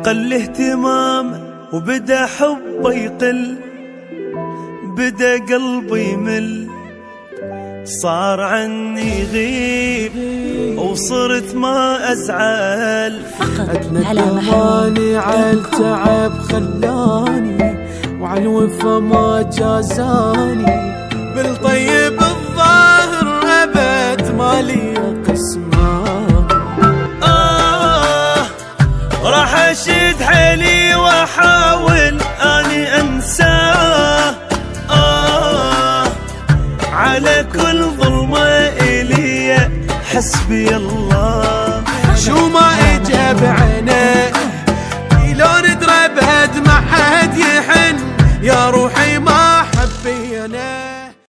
قل اهتمامه وبدا حبه يقل، بدا قلبي يمل، صار عني يغيب وصرت ما أزعل. فقط على محمد عالتعب خلاني وعلى الوفا ما جازاني، بالطيب الظاهر أبد مالي قسمان. راح أشد حيلي وأحاول أني أنساه، على كل ظلمة إلي حسبي الله. شو ما إجا بعيني